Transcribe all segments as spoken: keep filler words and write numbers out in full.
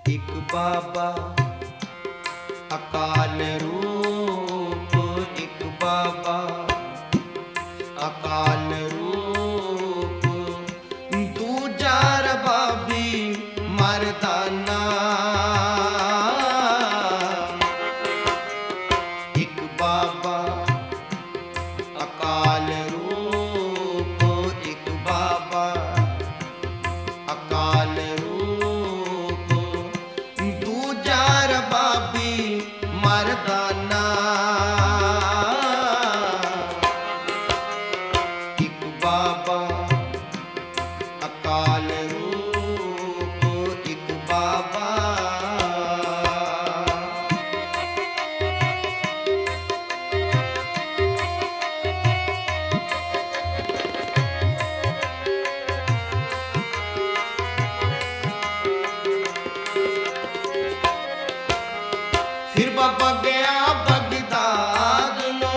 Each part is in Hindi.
एक बाबा अकाल रूप, एक बाबा अकाल रूप, दूजा रबाबी मर्दाना। एक बाबा अकाल रूप, एक बाबा अकाल रूप, दूजा रबाबी मर्दाना। एक बाबा अकाल रूप, एक बाबा। फिर बाबा गया बगदाद नो,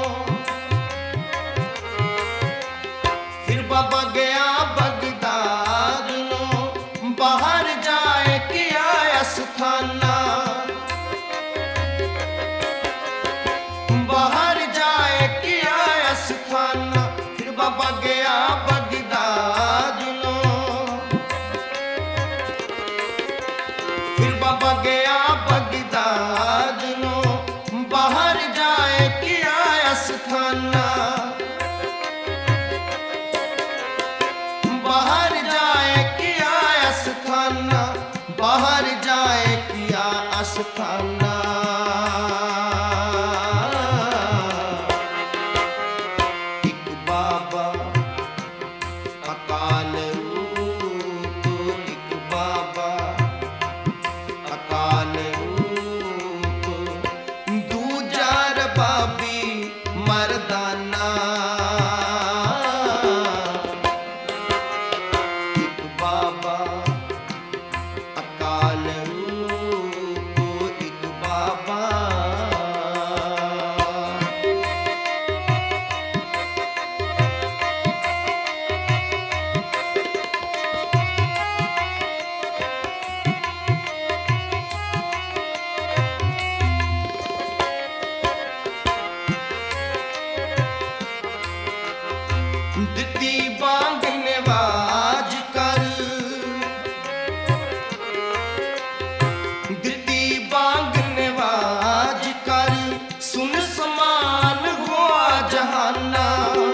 फिर बाबा गया बगदाद नो, बाहर जाए किया अस्थाना। बाहर जाए किया अस्थाना, फिर बाबा गया बगदाद नो, फिर बाबा गया बगदाद नो, बाहर जाए किया अस्थाना। बाहर जाए किया अस्थाना, बाहर जाए किया अस्थाना। एक बाबा अकाल रूप, एक बाबा अकाल रूप, दूजा रबाबी मर्दाना। एक बाबा अकाल रूप, एक बाबा। दिती बांग नवाज कर, दिती बांग नवाज कर, सुन समान हुआ जहाना।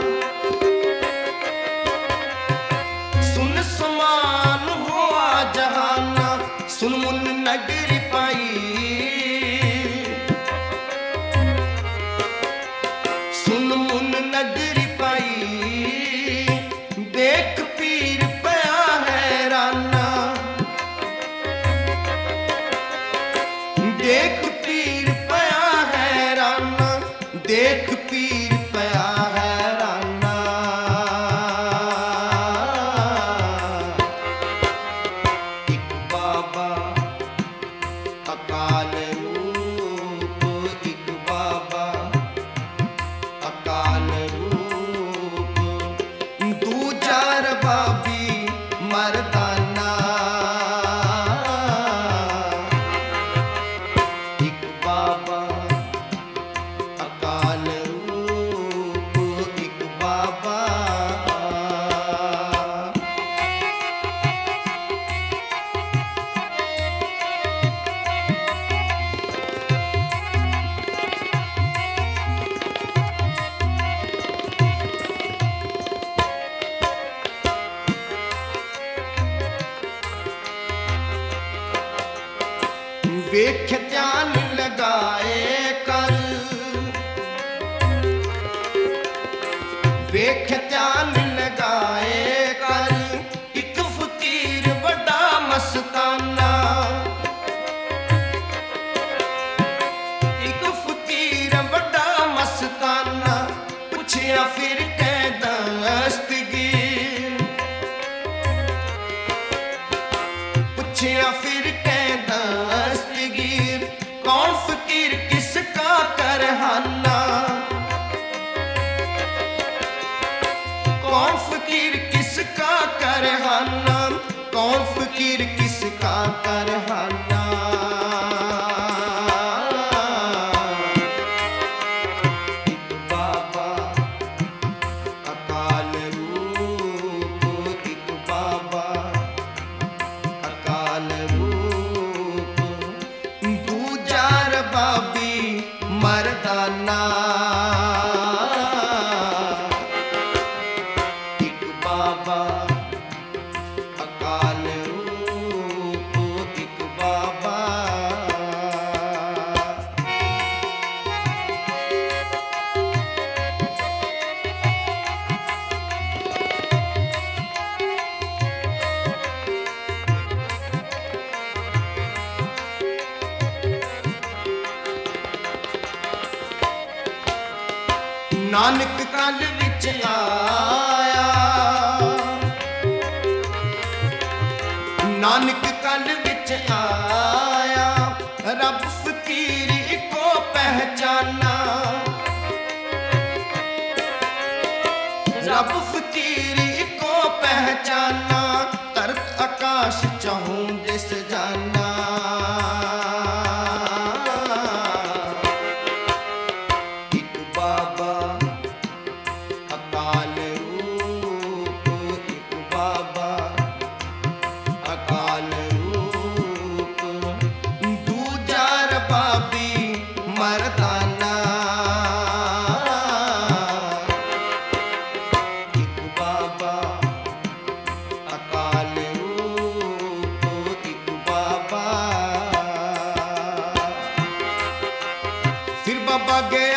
सुन समान हुआ जहाना, सुन मुन नगरी पाई, सुन मुन नगरी पाई, देख पीर पया हैराना। देख पीर पया हैराना, देख पीर पया हैराना। एक बाबा अकाल रूप, एक बाबा अकाल रूप, दूजा रबाबी मर्दाना। एक बाबा अकाल रूप, एक बाबा। वेख ध्यान लगाए कर, वेख ध्यान लगाए कर, एक फकीर बड़ा मस्ताना। एक फकीर बड़ा मस्ताना, पूछया फिर कै दस्तगीर, पूछया फिर कै दस्तगीर, कौन फकीर किसका करहाना। कौन फकीर किसका करहाना, कौन फकीर किसका करहाना। नानक कल विच आया, नानक कल विच आया, रब फकीरी को पहचाना, रब फकीरी को पहचाना, तरत आकाश चाहूं दिस जाना। एक बाबा अकाल रूप, एक बाबा अकाल रूप, दूजा रबाबी मर्दाना। एक बाबा अकाल रूप, एक बाबा। फिर बाबा गए